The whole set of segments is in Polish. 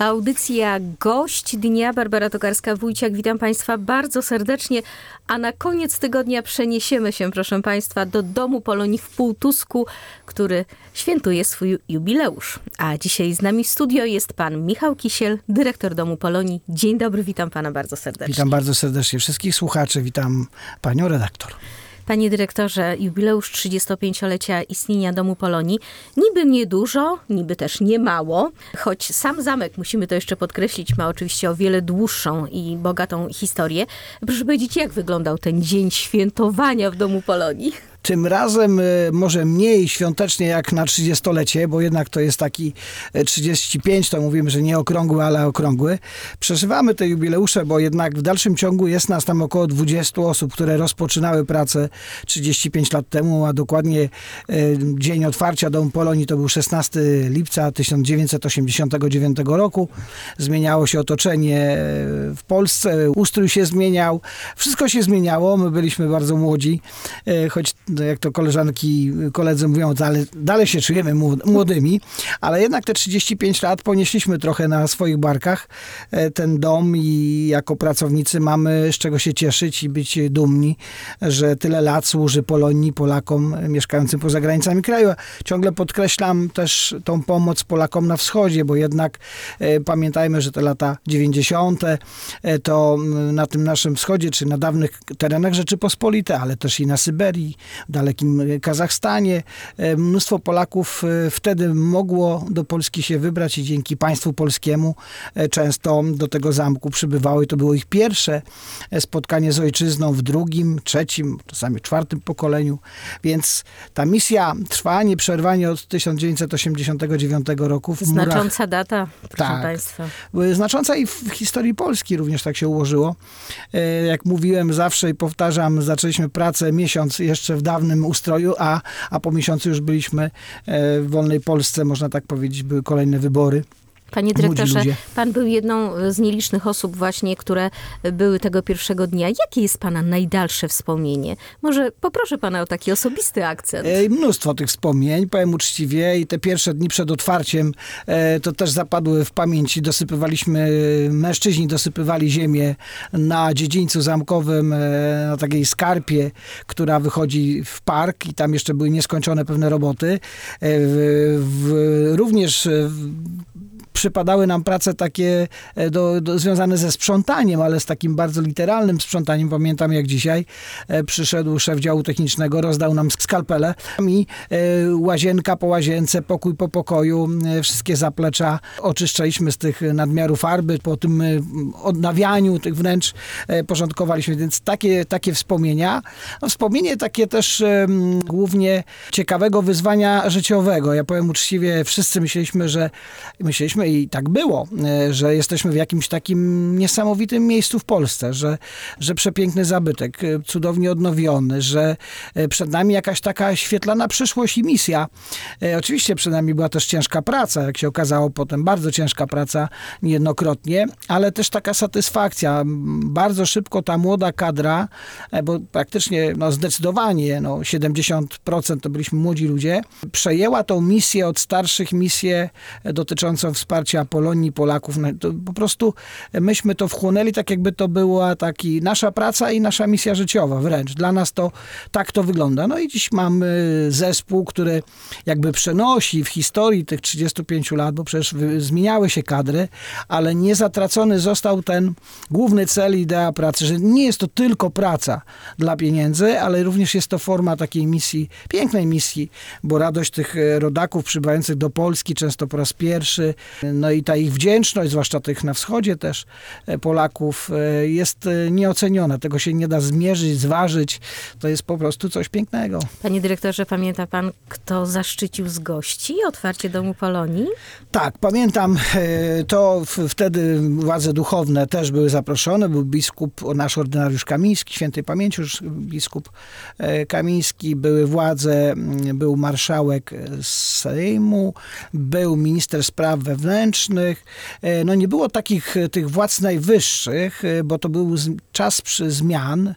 Audycja Gość Dnia. Barbara Tokarska-Wójciak. Witam Państwa bardzo serdecznie. A na koniec tygodnia przeniesiemy się, proszę Państwa, do Domu Polonii w Półtusku, który świętuje swój jubileusz. A dzisiaj z nami w studio jest pan Michał Kisiel, dyrektor Domu Polonii. Dzień dobry, witam pana bardzo serdecznie. Witam bardzo serdecznie wszystkich słuchaczy, witam panią redaktor. Panie dyrektorze, jubileusz 35-lecia istnienia Domu Polonii. Niby niedużo, niby też nie mało, choć sam zamek, musimy to jeszcze podkreślić, ma oczywiście o wiele dłuższą i bogatą historię. Proszę powiedzieć, jak wyglądał ten dzień świętowania w Domu Polonii? Tym razem może mniej świątecznie jak na 30-lecie, bo jednak to jest taki 35, to mówimy, że nie okrągły, ale okrągły. Przeżywamy te jubileusze, bo jednak w dalszym ciągu jest nas tam około 20 osób, które rozpoczynały pracę 35 lat temu, a dokładnie dzień otwarcia Domu Polonii to był 16 lipca 1989 roku. Zmieniało się otoczenie w Polsce, ustrój się zmieniał, wszystko się zmieniało, my byliśmy bardzo młodzi, choć jak to koleżanki, koledzy mówią, dalej się czujemy młodymi, ale jednak te 35 lat ponieśliśmy trochę na swoich barkach ten dom i jako pracownicy mamy z czego się cieszyć i być dumni, że tyle lat służy Polonii, Polakom mieszkającym poza granicami kraju. Ciągle podkreślam też tą pomoc Polakom na wschodzie, bo jednak pamiętajmy, że te lata 90. to na tym naszym wschodzie, czy na dawnych terenach Rzeczypospolitej, ale też i na Syberii, w dalekim Kazachstanie. Mnóstwo Polaków wtedy mogło do Polski się wybrać i dzięki państwu polskiemu często do tego zamku przybywało i to było ich pierwsze spotkanie z ojczyzną w drugim, trzecim, czasami czwartym pokoleniu. Więc ta misja trwa nieprzerwanie od 1989 roku. Znacząca data, proszę tak, państwa. Znacząca i w historii Polski również tak się ułożyło. Jak mówiłem zawsze i powtarzam, zaczęliśmy pracę miesiąc jeszcze w dawnym ustroju, a po miesiącu już byliśmy w wolnej Polsce, można tak powiedzieć, były kolejne wybory. Panie dyrektorze, pan był jedną z nielicznych osób właśnie, które były tego pierwszego dnia. Jakie jest pana najdalsze wspomnienie? Może poproszę pana o taki osobisty akcent. Mnóstwo tych wspomnień, powiem uczciwie, i te pierwsze dni przed otwarciem to też zapadły w pamięci. Mężczyźni dosypywali ziemię na dziedzińcu zamkowym, na takiej skarpie, która wychodzi w park i tam jeszcze były nieskończone pewne roboty. Również przypadały nam prace takie związane ze sprzątaniem, ale z takim bardzo literalnym sprzątaniem. Pamiętam jak dzisiaj przyszedł szef działu technicznego, rozdał nam skalpele i łazienka po łazience, pokój po pokoju, wszystkie zaplecza oczyszczaliśmy z tych nadmiaru farby, po tym odnawianiu tych wnętrz porządkowaliśmy, więc takie wspomnienia. No, wspomnienie takie też głównie ciekawego wyzwania życiowego. Ja powiem uczciwie, wszyscy myśleliśmy i tak było, że jesteśmy w jakimś takim niesamowitym miejscu w Polsce, że przepiękny zabytek, cudownie odnowiony, że przed nami jakaś taka świetlana przyszłość i misja. Oczywiście przed nami była też ciężka praca, jak się okazało potem, bardzo ciężka praca niejednokrotnie, ale też taka satysfakcja. Bardzo szybko ta młoda kadra, bo praktycznie zdecydowanie 70% to byliśmy młodzi ludzie, przejęła tą misję od starszych, misję dotyczącą wsparcia Polonii, Polaków. To po prostu myśmy to wchłonęli tak, jakby to była nasza praca i nasza misja życiowa wręcz. Dla nas tak to wygląda. No i dziś mamy zespół, który jakby przenosi w historii tych 35 lat, bo przecież zmieniały się kadry, ale nie zatracony został ten główny cel, idea pracy, że nie jest to tylko praca dla pieniędzy, ale również jest to forma takiej misji, pięknej misji, bo radość tych rodaków przybywających do Polski, często po raz pierwszy, no i ta ich wdzięczność, zwłaszcza tych na wschodzie też Polaków, jest nieoceniona. Tego się nie da zmierzyć, zważyć. To jest po prostu coś pięknego. Panie dyrektorze, pamięta pan, kto zaszczycił z gości otwarcie Domu Polonii? Tak, pamiętam. To wtedy władze duchowne też były zaproszone. Był biskup, nasz ordynariusz Kamiński, świętej pamięci już biskup Kamiński. Były władze, był marszałek Sejmu, był minister spraw wewnętrznych, zewnętrznych. No nie było takich tych władz najwyższych, bo to był czas zmian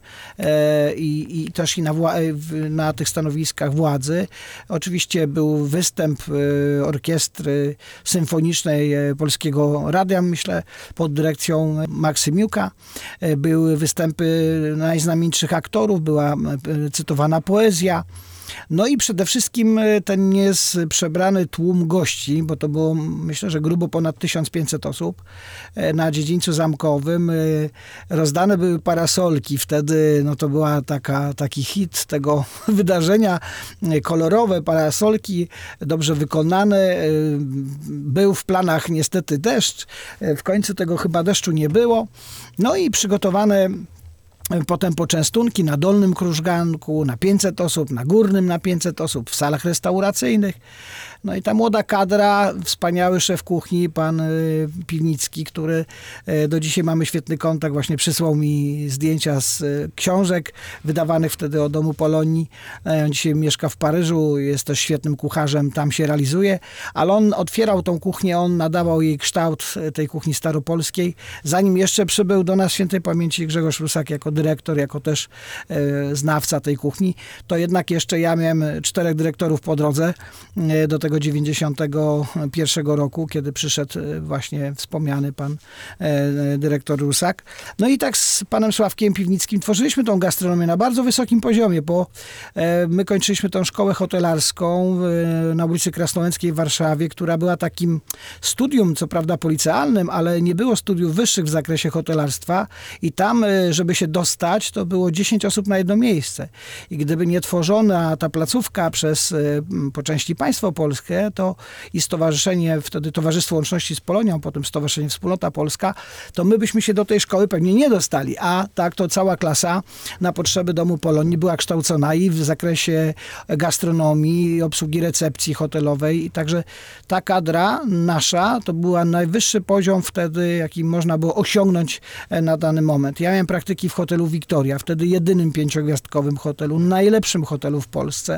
i też i na tych stanowiskach władzy. Oczywiście był występ orkiestry symfonicznej Polskiego Radia, myślę, pod dyrekcją Maksymiuka. Były występy najznamienitszych aktorów, była cytowana poezja. No i przede wszystkim ten przebrany tłum gości, bo to było, myślę, że grubo ponad 1500 osób na dziedzińcu zamkowym. Rozdane były parasolki. Wtedy no to była taki hit tego wydarzenia. Kolorowe parasolki, dobrze wykonane. Był w planach niestety deszcz. W końcu tego chyba deszczu nie było. No i przygotowane potem poczęstunki na Dolnym Krużganku, na 500 osób, na Górnym na 500 osób, w salach restauracyjnych. No i ta młoda kadra, wspaniały szef kuchni, pan Piwnicki, który do dzisiaj mamy świetny kontakt, właśnie przysłał mi zdjęcia z książek wydawanych wtedy o Domu Polonii. On dzisiaj mieszka w Paryżu, jest też świetnym kucharzem, tam się realizuje, ale on otwierał tą kuchnię, on nadawał jej kształt, tej kuchni staropolskiej, zanim jeszcze przybył do nas świętej pamięci Grzegorz Rusak jako dyrektor, jako też znawca tej kuchni. To jednak jeszcze ja miałem 4 dyrektorów po drodze do tego 91 roku, kiedy przyszedł właśnie wspomniany pan dyrektor Rusak. No i tak z panem Sławkiem Piwnickim tworzyliśmy tą gastronomię na bardzo wysokim poziomie, bo my kończyliśmy tą szkołę hotelarską na ulicy Krasnołęckiej w Warszawie, która była takim studium, co prawda policealnym, ale nie było studiów wyższych w zakresie hotelarstwa i tam, żeby się dostać, to było 10 osób na jedno miejsce. I gdyby nie tworzona ta placówka przez po części państwo polskie, to i stowarzyszenie, wtedy Towarzystwo Łączności z Polonią, potem Stowarzyszenie Wspólnota Polska, to my byśmy się do tej szkoły pewnie nie dostali. A tak to cała klasa na potrzeby Domu Polonii była kształcona i w zakresie gastronomii, obsługi recepcji hotelowej. I także ta kadra nasza to była najwyższy poziom wtedy, jaki można było osiągnąć na dany moment. Ja miałem praktyki w hotelu Victoria, wtedy jedynym 5-gwiazdkowym hotelu, najlepszym hotelu w Polsce.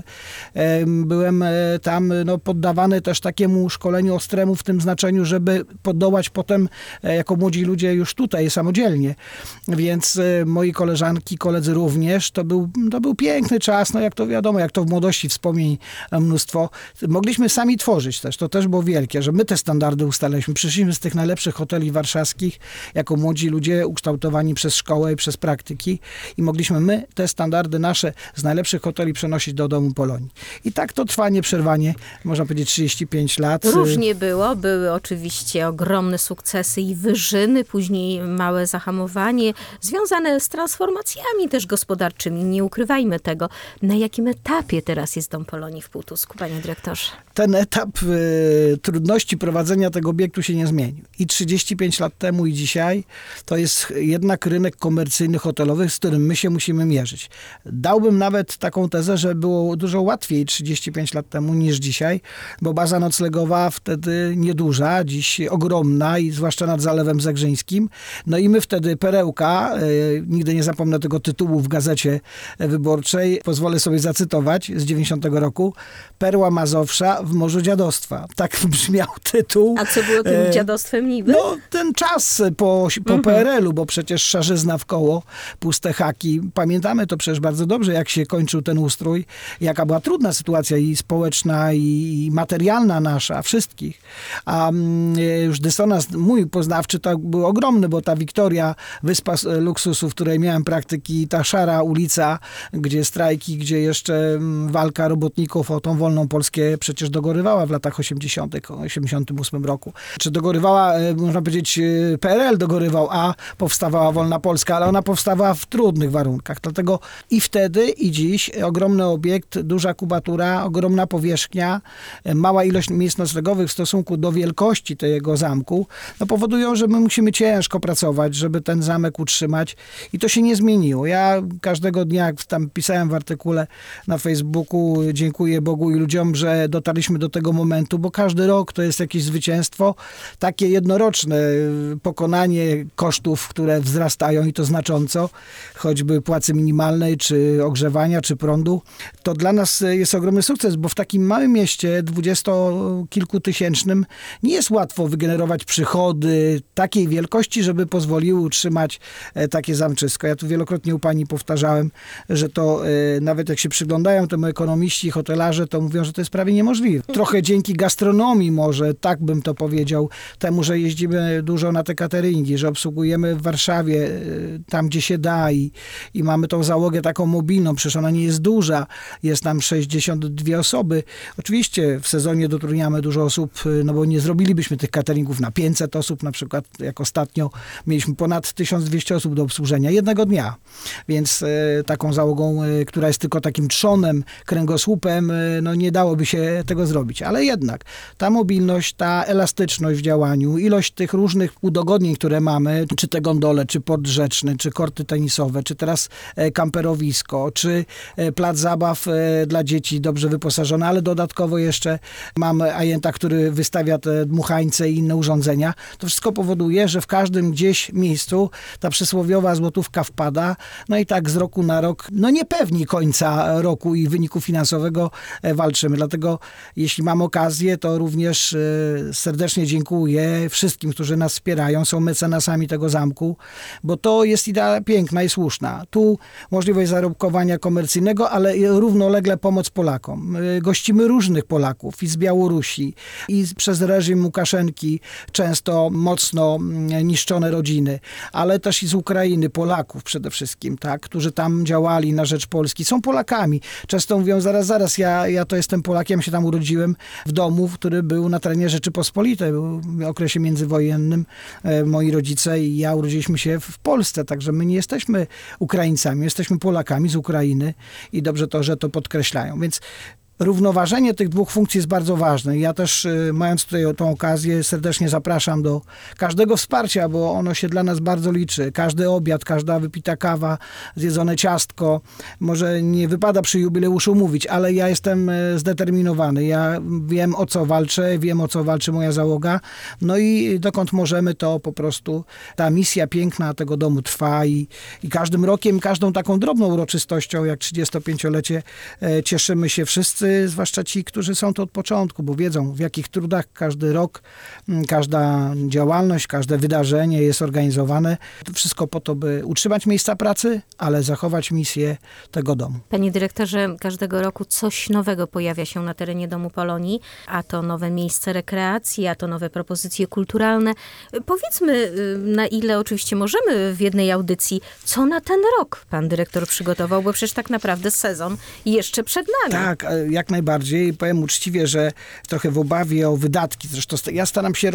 Byłem tam poddawany też takiemu szkoleniu ostremu w tym znaczeniu, żeby podołać potem jako młodzi ludzie już tutaj samodzielnie. Więc moi koleżanki, koledzy również, to był piękny czas, no jak to wiadomo, jak to w młodości wspomnień mnóstwo. Mogliśmy sami tworzyć też, to też było wielkie, że my te standardy ustaliliśmy. Przyszliśmy z tych najlepszych hoteli warszawskich, jako młodzi ludzie ukształtowani przez szkołę i przez praktyki i mogliśmy my te standardy nasze z najlepszych hoteli przenosić do Domu Polonii. I tak to trwa nieprzerwanie, można powiedzieć 35 lat. Różnie było. Były oczywiście ogromne sukcesy i wyżyny, później małe zahamowanie, związane z transformacjami też gospodarczymi. Nie ukrywajmy tego. Na jakim etapie teraz jest Dom Polonii w Półtusku, panie dyrektorze? Ten etap trudności prowadzenia tego obiektu się nie zmienił. I 35 lat temu i dzisiaj to jest jednak rynek komercyjny hotelowy, z którym my się musimy mierzyć. Dałbym nawet taką tezę, że było dużo łatwiej 35 lat temu niż dzisiaj, bo baza noclegowa wtedy nieduża, dziś ogromna i zwłaszcza nad Zalewem Zagrzyńskim. No i my wtedy perełka, nigdy nie zapomnę tego tytułu w Gazecie Wyborczej, pozwolę sobie zacytować z 90 roku, Perła Mazowsza w morzu dziadostwa. Tak brzmiał tytuł. A co było tym dziadostwem niby? No ten czas po PRL-u, bo przecież szarzyzna w koło, puste haki. Pamiętamy to przecież bardzo dobrze, jak się kończył ten ustrój, jaka była trudna sytuacja i społeczna, i materialna nasza, wszystkich. A już dysonans mój poznawczy to był ogromny, bo ta Wiktoria, wyspa luksusu, w której miałem praktyki, ta szara ulica, gdzie strajki, gdzie jeszcze walka robotników o tą wolną Polskę przecież dogorywała w latach 80., 88 roku. Czy dogorywała, można powiedzieć, PRL dogorywał, a powstawała wolna Polska, ale ona powstawała w trudnych warunkach. Dlatego i wtedy, i dziś ogromny obiekt, duża kubatura, ogromna powierzchnia, mała ilość miejsc noclegowych w stosunku do wielkości tego zamku, no powodują, że my musimy ciężko pracować, żeby ten zamek utrzymać i to się nie zmieniło. Ja każdego dnia, jak tam pisałem w artykule na Facebooku, dziękuję Bogu i ludziom, że dotarliśmy do tego momentu, bo każdy rok to jest jakieś zwycięstwo, takie jednoroczne pokonanie kosztów, które wzrastają i to znacząco, choćby płacy minimalnej, czy ogrzewania, czy prądu. To dla nas jest ogromny sukces, bo w takim małym mieście mieście 20-kilkutysięcznym nie jest łatwo wygenerować przychody takiej wielkości, żeby pozwoliły utrzymać takie zamczysko. Ja tu wielokrotnie u pani powtarzałem, że to nawet jak się przyglądają temu ekonomiści, hotelarze, to mówią, że to jest prawie niemożliwe. Trochę dzięki gastronomii może, tak bym to powiedział, temu, że jeździmy dużo na te cateringi, że obsługujemy w Warszawie tam, gdzie się da i mamy tą załogę taką mobilną, przecież ona nie jest duża, jest tam 62 osoby. Oczywiście w sezonie dotrudniamy dużo osób, no bo nie zrobilibyśmy tych cateringów na 500 osób, na przykład jak ostatnio mieliśmy ponad 1200 osób do obsłużenia jednego dnia, więc taką załogą, która jest tylko takim trzonem, kręgosłupem, no nie dałoby się tego zrobić, ale jednak ta mobilność, ta elastyczność w działaniu, ilość tych różnych udogodnień, które mamy, czy te gondole, czy port rzeczny, czy korty tenisowe, czy teraz kamperowisko, czy plac zabaw dla dzieci dobrze wyposażony, ale dodatkowo jeszcze mamy ajenta, który wystawia te dmuchańce i inne urządzenia. To wszystko powoduje, że w każdym gdzieś miejscu ta przysłowiowa złotówka wpada, no i tak z roku na rok, no niepewni końca roku i wyniku finansowego walczymy. Dlatego jeśli mam okazję, to również serdecznie dziękuję wszystkim, którzy nas wspierają, są mecenasami tego zamku, bo to jest idea piękna i słuszna. Tu możliwość zarobkowania komercyjnego, ale równolegle pomoc Polakom. Gościmy różnych Polaków i z Białorusi, i przez reżim Łukaszenki często mocno niszczone rodziny, ale też i z Ukrainy, Polaków przede wszystkim, tak, którzy tam działali na rzecz Polski. Są Polakami. Często mówią, zaraz, ja to jestem Polakiem, się tam urodziłem w domu, który był na terenie Rzeczypospolitej. Był w okresie międzywojennym. Moi rodzice i ja urodziliśmy się w Polsce, także my nie jesteśmy Ukraińcami, jesteśmy Polakami z Ukrainy i dobrze to, że to podkreślają. Więc równoważenie tych dwóch funkcji jest bardzo ważne. Ja też, mając tutaj tą okazję, serdecznie zapraszam do każdego wsparcia, bo ono się dla nas bardzo liczy. Każdy obiad, każda wypita kawa, zjedzone ciastko. Może nie wypada przy jubileuszu mówić, ale ja jestem zdeterminowany. Ja wiem, o co walczę, wiem, o co walczy moja załoga. No i dokąd możemy, to po prostu ta misja piękna tego domu trwa i każdym rokiem, każdą taką drobną uroczystością, jak 35-lecie, cieszymy się wszyscy, zwłaszcza ci, którzy są tu od początku, bo wiedzą, w jakich trudach każdy rok, każda działalność, każde wydarzenie jest organizowane. To wszystko po to, by utrzymać miejsca pracy, ale zachować misję tego domu. Panie dyrektorze, każdego roku coś nowego pojawia się na terenie Domu Polonii, a to nowe miejsce rekreacji, a to nowe propozycje kulturalne. Powiedzmy, na ile oczywiście możemy w jednej audycji, co na ten rok pan dyrektor przygotował, bo przecież tak naprawdę sezon jeszcze przed nami. Tak, jak najbardziej. Powiem uczciwie, że trochę w obawie o wydatki. Zresztą ja staram się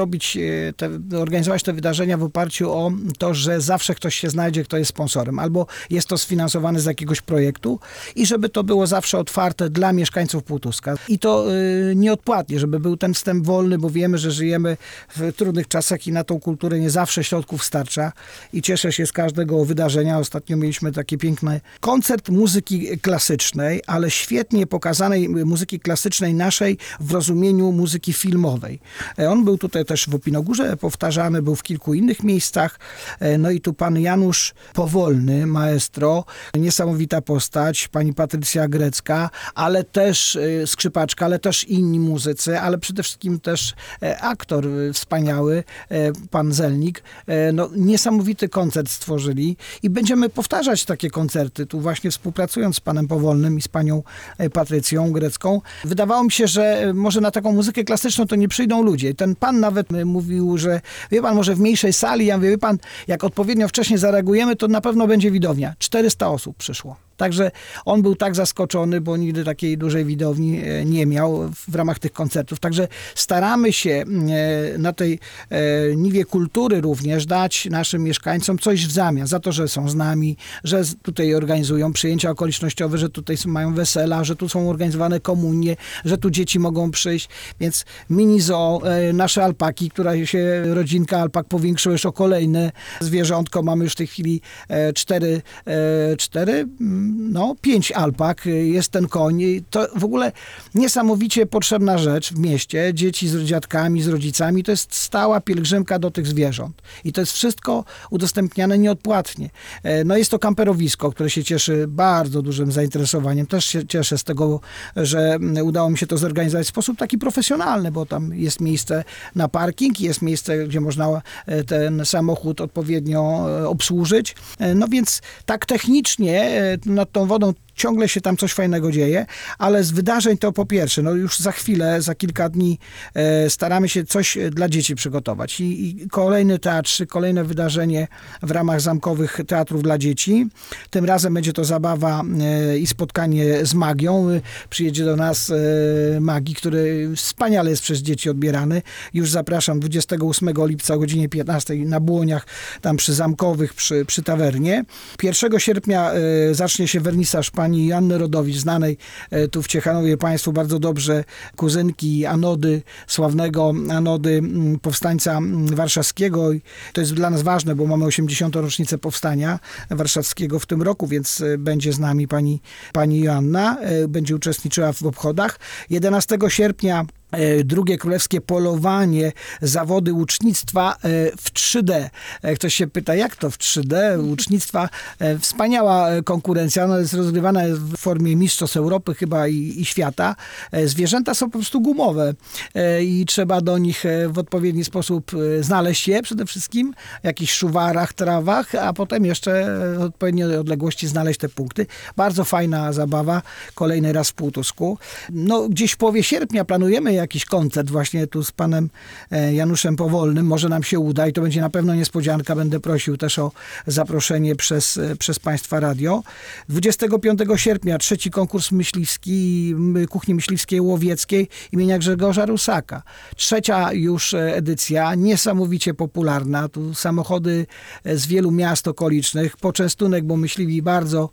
organizować te wydarzenia w oparciu o to, że zawsze ktoś się znajdzie, kto jest sponsorem. Albo jest to sfinansowane z jakiegoś projektu i żeby to było zawsze otwarte dla mieszkańców Półtuska. I to nieodpłatnie, żeby był ten wstęp wolny, bo wiemy, że żyjemy w trudnych czasach i na tą kulturę nie zawsze środków starcza. I cieszę się z każdego wydarzenia. Ostatnio mieliśmy taki piękny koncert muzyki klasycznej, ale świetnie pokazanej muzyki klasycznej naszej w rozumieniu muzyki filmowej. On był tutaj też w Opinogórze powtarzany, był w kilku innych miejscach. No i tu pan Janusz Powolny, maestro, niesamowita postać, pani Patrycja Grecka, ale też skrzypaczka, ale też inni muzycy, ale przede wszystkim też aktor wspaniały, pan Zelnik. No, niesamowity koncert stworzyli i będziemy powtarzać takie koncerty, tu właśnie współpracując z panem Powolnym i z panią Patrycją Grecką. Wydawało mi się, że może na taką muzykę klasyczną to nie przyjdą ludzie. Ten pan nawet mówił, że wie pan, może w mniejszej sali, ja mówię, wie pan, jak odpowiednio wcześnie zareagujemy, to na pewno będzie widownia. 400 osób przyszło. Także on był tak zaskoczony, bo nigdy takiej dużej widowni nie miał w ramach tych koncertów. Także staramy się na tej niwie kultury również dać naszym mieszkańcom coś w zamian za to, że są z nami, że tutaj organizują przyjęcia okolicznościowe, że tutaj mają wesela, że tu są organizowane komunie, że tu dzieci mogą przyjść. Więc mini zoo, nasze alpaki, która się rodzinka alpak powiększyła już o kolejne zwierzątko. Mamy już w tej chwili cztery 5 alpak, jest ten koń. To w ogóle niesamowicie potrzebna rzecz w mieście. Dzieci z dziadkami, z rodzicami, to jest stała pielgrzymka do tych zwierząt. I to jest wszystko udostępniane nieodpłatnie. No jest to kamperowisko, które się cieszy bardzo dużym zainteresowaniem. Też się cieszę z tego, że udało mi się to zorganizować w sposób taki profesjonalny, bo tam jest miejsce na parking, jest miejsce, gdzie można ten samochód odpowiednio obsłużyć. No więc tak technicznie nad tą wodą ciągle się tam coś fajnego dzieje, ale z wydarzeń to po pierwsze, już za chwilę, za kilka dni staramy się coś dla dzieci przygotować. I kolejny teatr, kolejne wydarzenie w ramach zamkowych teatrów dla dzieci. Tym razem będzie to zabawa i spotkanie z magią. Przyjedzie do nas magii, który wspaniale jest przez dzieci odbierany. Już zapraszam 28 lipca o godzinie 15 na Błoniach, tam przy zamkowych, przy tawernie. 1 sierpnia zacznie się wernisaż pani Joanny Rodowicz, znanej tu w Ciechanowie państwu bardzo dobrze, kuzynki Anody, sławnego Anody, powstańca warszawskiego. To jest dla nas ważne, bo mamy 80. rocznicę powstania warszawskiego w tym roku, więc będzie z nami pani Joanna, będzie uczestniczyła w obchodach. 11 sierpnia drugie królewskie polowanie, zawody łucznictwa w 3D. Ktoś się pyta, jak to w 3D? Łucznictwa, wspaniała konkurencja, ona jest rozgrywana w formie mistrzostw Europy chyba i świata. Zwierzęta są po prostu gumowe i trzeba do nich w odpowiedni sposób znaleźć je przede wszystkim, w jakichś szuwarach, trawach, a potem jeszcze w odpowiedniej odległości znaleźć te punkty. Bardzo fajna zabawa, kolejny raz w Półtusku. Gdzieś w połowie sierpnia planujemy jakiś koncert właśnie tu z panem Januszem Powolnym. Może nam się uda i to będzie na pewno niespodzianka. Będę prosił też o zaproszenie przez państwa radio. 25 sierpnia trzeci konkurs myśliwski kuchni myśliwskiej łowieckiej imienia Grzegorza Rusaka. Trzecia już edycja, niesamowicie popularna. Tu samochody z wielu miast okolicznych. Poczęstunek, bo myśliwi bardzo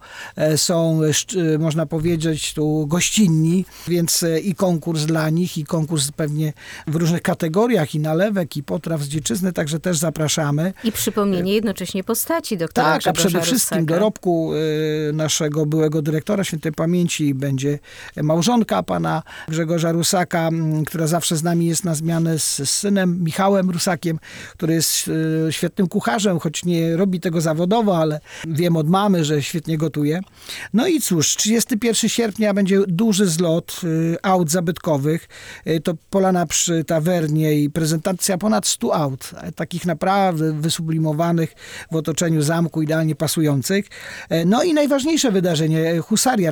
są, można powiedzieć, tu gościnni, więc i konkurs dla nich, i konkurs pewnie w różnych kategoriach, i nalewek, i potraw z dziczyzny, także też zapraszamy. I przypomnienie jednocześnie postaci doktora Tak, Grzegorza a przede wszystkim Rusaka. dorobku naszego byłego dyrektora świętej pamięci będzie małżonka pana Grzegorza Rusaka, która zawsze z nami jest na zmianę z synem Michałem Rusakiem, który jest świetnym kucharzem, choć nie robi tego zawodowo, ale wiem od mamy, że świetnie gotuje. No i cóż, 31 sierpnia będzie duży zlot aut zabytkowych. To Polana przy tawernie i prezentacja ponad 100 aut, takich naprawdę wysublimowanych w otoczeniu zamku, idealnie pasujących. No i najważniejsze wydarzenie, husaria,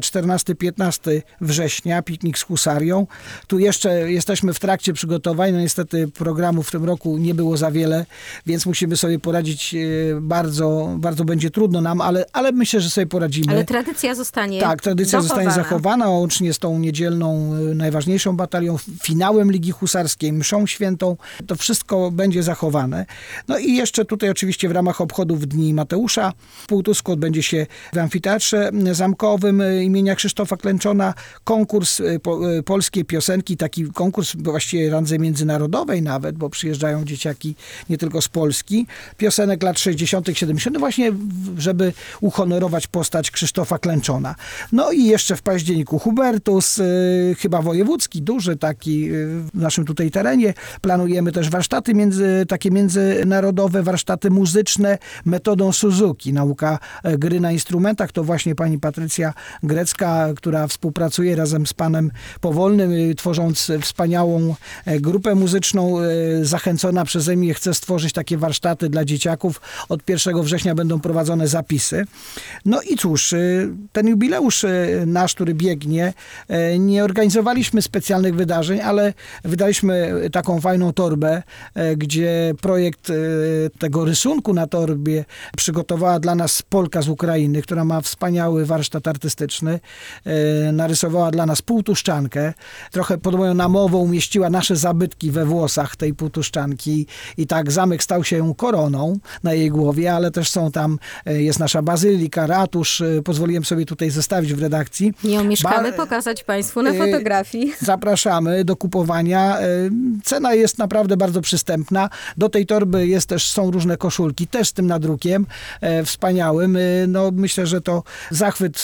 14-15 września, piknik z husarią. Tu jeszcze jesteśmy w trakcie przygotowań, niestety programu w tym roku nie było za wiele, więc musimy sobie poradzić, bardzo, bardzo będzie trudno nam, ale myślę, że sobie poradzimy. Ale tradycja zostanie Tak, tradycja zostanie zachowana, łącznie z tą niedzielną, najważniejszą batalią, finałem Ligi Husarskiej, mszą świętą. To wszystko będzie zachowane. No i jeszcze tutaj oczywiście w ramach obchodów Dni Mateusza w Półtusku odbędzie się w amfiteatrze zamkowym imienia Krzysztofa Klęczona konkurs polskiej piosenki, taki konkurs właściwie randze międzynarodowej nawet, bo przyjeżdżają dzieciaki nie tylko z Polski, piosenek lat 60., 70., właśnie żeby uhonorować postać Krzysztofa Klęczona. No i jeszcze w październiku Hubertus, chyba wojewódzki, duży taki w naszym tutaj terenie. Planujemy też warsztaty takie międzynarodowe, warsztaty muzyczne metodą Suzuki. Nauka gry na instrumentach to właśnie pani Patrycja Grecka, która współpracuje razem z panem Powolnym, tworząc wspaniałą grupę muzyczną. Zachęcona przeze mnie chce stworzyć takie warsztaty dla dzieciaków. Od 1 września będą prowadzone zapisy. No i cóż, ten jubileusz nasz, który biegnie, nie organizowaliśmy specjalnych wydarzeń, ale wydaliśmy taką fajną torbę, gdzie projekt tego rysunku na torbie przygotowała dla nas Polka z Ukrainy, która ma wspaniały warsztat artystyczny. Narysowała dla nas półtuszczankę. Trochę pod moją namową umieściła nasze zabytki we włosach tej półtuszczanki i tak zamek stał się koroną na jej głowie, ale też są tam, jest nasza bazylika, ratusz. Pozwoliłem sobie tutaj zostawić w redakcji. Nie omieszkamy pokazać państwu na fotografii. Zapraszamy. do kupowania. Cena jest naprawdę bardzo przystępna. Do tej torby są różne koszulki, też z tym nadrukiem wspaniałym. No, myślę, że to zachwyt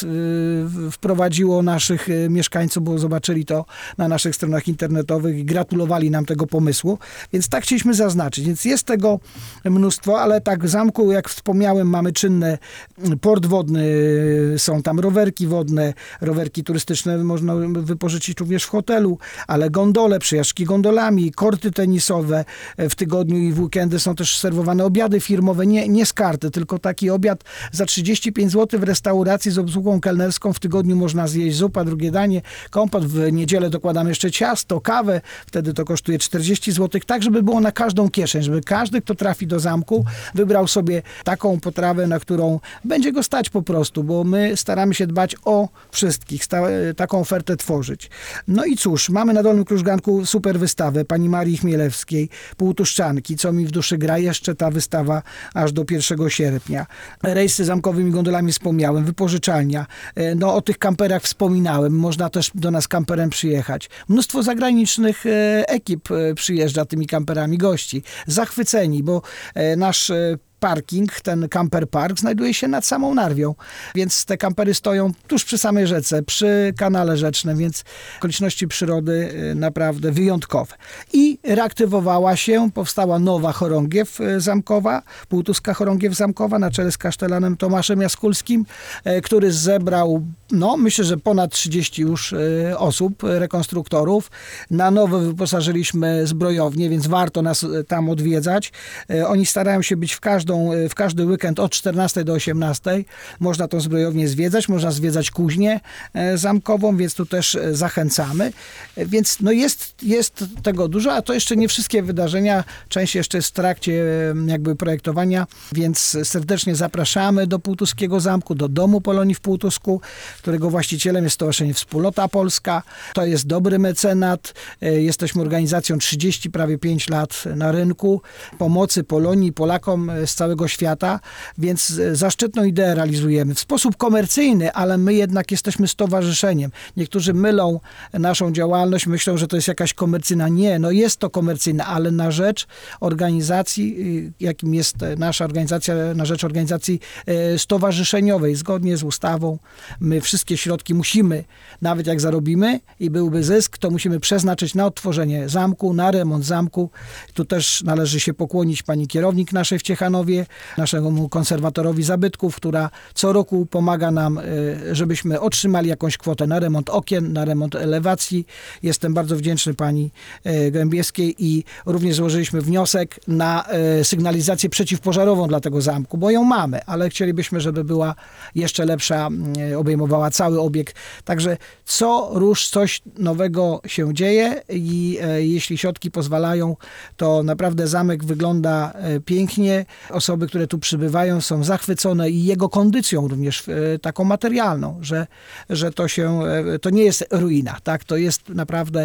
wprowadziło naszych mieszkańców, bo zobaczyli to na naszych stronach internetowych i gratulowali nam tego pomysłu. Więc tak chcieliśmy zaznaczyć. Więc jest tego mnóstwo, ale tak w zamku, jak wspomniałem, mamy czynne port wodny, są tam rowerki wodne, rowerki turystyczne można wypożyczyć również w hotelu, ale gondole, przejażdżki gondolami, korty tenisowe w tygodniu i w weekendy są też serwowane obiady firmowe, nie z karty, tylko taki obiad za 35 zł w restauracji z obsługą kelnerską. W tygodniu można zjeść zupa, drugie danie, kompot, w niedzielę dokładamy jeszcze ciasto, kawę, wtedy to kosztuje 40 zł, tak żeby było na każdą kieszeń, żeby każdy, kto trafi do zamku, wybrał sobie taką potrawę, na którą będzie go stać po prostu, bo my staramy się dbać o wszystkich, taką ofertę tworzyć. No i cóż, mamy na Dolnym Krużganku super wystawę pani Marii Chmielewskiej, Półtuszczanki, co mi w duszy gra, jeszcze ta wystawa aż do 1 sierpnia. Rejsy zamkowymi gondolami wspomniałem, wypożyczalnia. No o tych kamperach wspominałem, można też do nas kamperem przyjechać. Mnóstwo zagranicznych ekip przyjeżdża tymi kamperami, gości, zachwyceni, bo nasz parking, ten camper park znajduje się nad samą Narwią, więc te kampery stoją tuż przy samej rzece, przy kanale rzecznym, więc okoliczności przyrody naprawdę wyjątkowe. I reaktywowała się, powstała nowa chorągiew zamkowa, Półtuska chorągiew zamkowa na czele z kasztelanem Tomaszem Jaskulskim, który zebrał, no myślę, że ponad 30 już osób, rekonstruktorów. Na nowo wyposażyliśmy zbrojownię, więc warto nas tam odwiedzać. Oni starają się być w każdy weekend od 14 do 18. Można tą zbrojownię zwiedzać, można zwiedzać kuźnię zamkową, więc tu też zachęcamy. Więc no jest tego dużo, a to jeszcze nie wszystkie wydarzenia. Część jeszcze jest w trakcie jakby projektowania, więc serdecznie zapraszamy do Półtuskiego Zamku, do Domu Polonii w Półtusku, którego właścicielem jest Stowarzyszenie Wspólnota Polska. To jest dobry mecenat. Jesteśmy organizacją prawie 5 lat na rynku pomocy Polonii i Polakom z całego świata, więc zaszczytną ideę realizujemy w sposób komercyjny, ale my jednak jesteśmy stowarzyszeniem. Niektórzy mylą naszą działalność, myślą, że to jest jakaś komercyjna. Nie, no jest to komercyjna, ale na rzecz organizacji, jakim jest nasza organizacja, na rzecz organizacji stowarzyszeniowej, zgodnie z ustawą. My wszystkie środki musimy, nawet jak zarobimy i byłby zysk, to musimy przeznaczyć na odtworzenie zamku, na remont zamku. Tu też należy się pokłonić pani kierownik naszej w Ciechanowie, naszemu konserwatorowi zabytków, która co roku pomaga nam, żebyśmy otrzymali jakąś kwotę na remont okien, na remont elewacji. Jestem bardzo wdzięczny pani Gębieskiej i również złożyliśmy wniosek na sygnalizację przeciwpożarową dla tego zamku, bo ją mamy, ale chcielibyśmy, żeby była jeszcze lepsza, obejmowała cały obiekt. Także co rusz coś nowego się dzieje i jeśli środki pozwalają, to naprawdę zamek wygląda pięknie. Osoby, które tu przybywają, są zachwycone i jego kondycją również taką materialną, że to nie jest ruina, tak? To jest naprawdę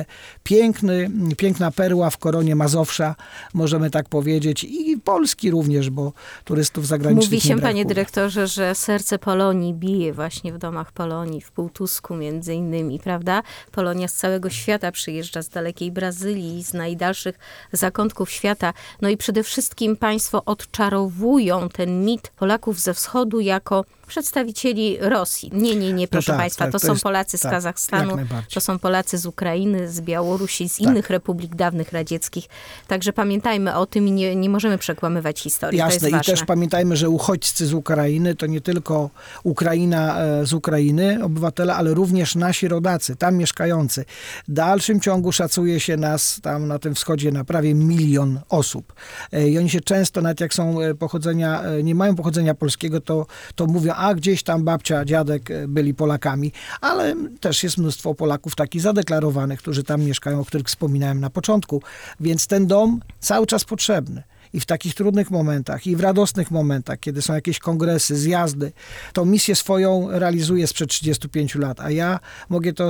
piękna perła w koronie Mazowsza, możemy tak powiedzieć, i Polski również, bo turystów zagranicznych Mówi się, nie brakuje. panie dyrektorze, że serce Polonii bije właśnie w domach Polonii, w Półtusku między innymi, prawda? Polonia z całego świata przyjeżdża, z dalekiej Brazylii, z najdalszych zakątków świata. No i przede wszystkim państwo odczarowują ten mit Polaków ze wschodu jako przedstawicieli Rosji. Nie, proszę państwa, to są Polacy z Kazachstanu, to są Polacy z Ukrainy, z Białorusi, z innych republik dawnych radzieckich. Także pamiętajmy o tym i nie możemy przekłamywać historii. Jasne, to jest ważne. I też pamiętajmy, że uchodźcy z Ukrainy to nie tylko Ukraina z Ukrainy, obywatele, ale również nasi rodacy, tam mieszkający. W dalszym ciągu szacuje się nas tam na tym wschodzie na prawie 1 milion osób. I oni się często, nawet jak są nie mają pochodzenia polskiego, to mówią, a gdzieś tam babcia, dziadek byli Polakami, ale też jest mnóstwo Polaków takich zadeklarowanych, którzy tam mieszkają, o których wspominałem na początku. Więc ten dom cały czas potrzebny. I w takich trudnych momentach, i w radosnych momentach, kiedy są jakieś kongresy, zjazdy, tą misję swoją realizuję sprzed 35 lat. A ja mogę to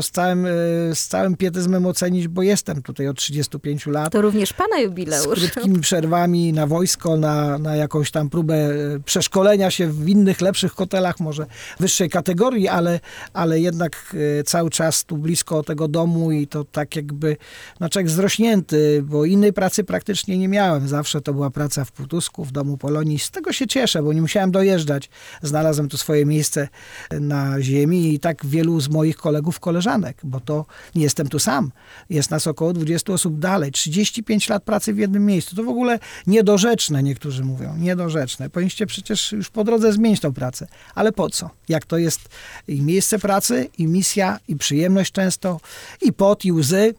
z całym pietyzmem ocenić, bo jestem tutaj od 35 lat. To również pana Z jubileusz. krótkimi przerwami na wojsko, na jakąś tam próbę przeszkolenia się w innych, lepszych hotelach, może wyższej kategorii, ale jednak cały czas tu blisko tego domu i to tak jakby, no człowiek zrośnięty, bo innej pracy praktycznie nie miałem. Zawsze to była praca w Półtusku, w Domu Polonii. Z tego się cieszę, bo nie musiałem dojeżdżać. Znalazłem tu swoje miejsce na ziemi i tak wielu z moich kolegów, koleżanek, bo to nie jestem tu sam. Jest nas około 20 osób dalej. 35 lat pracy w jednym miejscu. To w ogóle niedorzeczne, niektórzy mówią. Niedorzeczne. Powinniście przecież już po drodze zmienić tą pracę. Ale po co? Jak to jest i miejsce pracy, i misja, i przyjemność często, i pot, i łzy.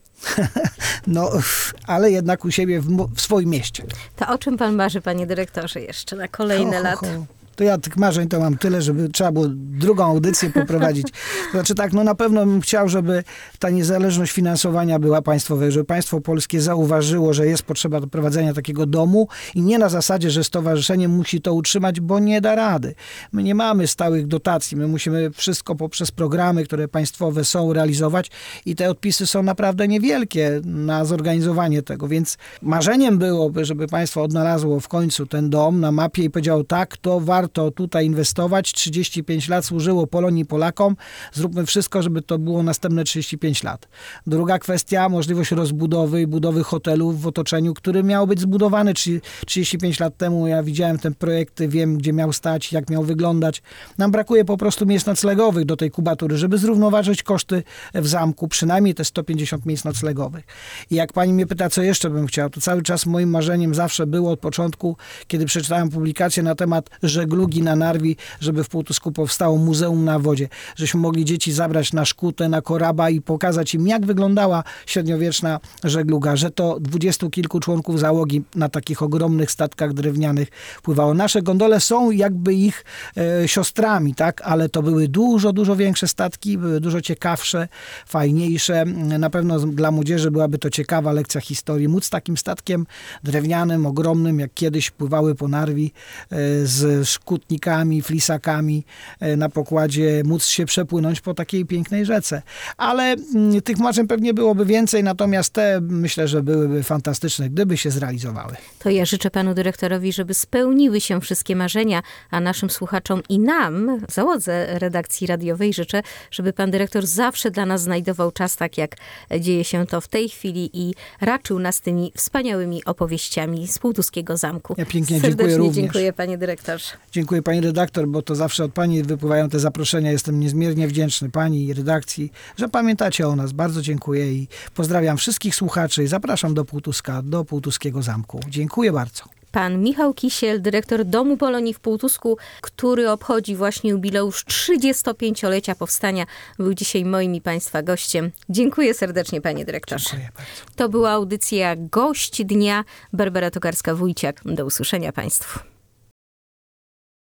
No, ale jednak u siebie w swoim mieście. To o czym pan marzy, panie dyrektorze, jeszcze na kolejne lata? To ja tych marzeń to mam tyle, żeby trzeba było drugą audycję poprowadzić. To znaczy tak, no na pewno bym chciał, żeby ta niezależność finansowania była państwowa, żeby państwo polskie zauważyło, że jest potrzeba do prowadzenia takiego domu i nie na zasadzie, że stowarzyszenie musi to utrzymać, bo nie da rady. My nie mamy stałych dotacji, my musimy wszystko poprzez programy, które państwowe są, realizować i te odpisy są naprawdę niewielkie na zorganizowanie tego, więc marzeniem byłoby, żeby państwo odnalazło w końcu ten dom na mapie i powiedziało tak, to warto tutaj inwestować. 35 lat służyło Polonii i Polakom. Zróbmy wszystko, żeby to było następne 35 lat. Druga kwestia, możliwość rozbudowy i budowy hotelów w otoczeniu, który miał być zbudowany 35 lat temu. Ja widziałem ten projekt, wiem, gdzie miał stać, jak miał wyglądać. Nam brakuje po prostu miejsc noclegowych do tej kubatury, żeby zrównoważyć koszty w zamku, przynajmniej te 150 miejsc noclegowych. I jak pani mnie pyta, co jeszcze bym chciał, to cały czas moim marzeniem zawsze było od początku, kiedy przeczytałem publikację na temat żeglugi na Narwi, żeby w Półtusku powstało muzeum na wodzie, żeśmy mogli dzieci zabrać na szkutę, na koraba i pokazać im, jak wyglądała średniowieczna żegluga, że to 20 kilku członków załogi na takich ogromnych statkach drewnianych pływało. Nasze gondole są jakby ich siostrami, tak, ale to były dużo większe statki, były dużo ciekawsze, fajniejsze. Na pewno dla młodzieży byłaby to ciekawa lekcja historii. Móc takim statkiem drewnianym, ogromnym, jak kiedyś pływały po Narwi z szkutnikami, flisakami na pokładzie, móc się przepłynąć po takiej pięknej rzece. Ale tych marzeń pewnie byłoby więcej, natomiast te myślę, że byłyby fantastyczne, gdyby się zrealizowały. To ja życzę panu dyrektorowi, żeby spełniły się wszystkie marzenia, a naszym słuchaczom i nam, załodze redakcji radiowej, życzę, żeby pan dyrektor zawsze dla nas znajdował czas, tak jak dzieje się to w tej chwili i raczył nas tymi wspaniałymi opowieściami z Półtuskiego Zamku. Ja pięknie Serdecznie dziękuję również. dziękuję, panie dyrektorze. Dziękuję pani redaktor, bo to zawsze od pani wypływają te zaproszenia. Jestem niezmiernie wdzięczny pani i redakcji, że pamiętacie o nas. Bardzo dziękuję i pozdrawiam wszystkich słuchaczy i zapraszam do Półtuska, do Półtuskiego Zamku. Dziękuję bardzo. Pan Michał Kisiel, dyrektor Domu Polonii w Półtusku, który obchodzi właśnie jubileusz 35-lecia powstania, był dzisiaj moim i państwa gościem. Dziękuję serdecznie, panie dyrektorze. Dziękuję bardzo. To była audycja Gość Dnia. Barbara Tokarska-Wójciak. Do usłyszenia państwu.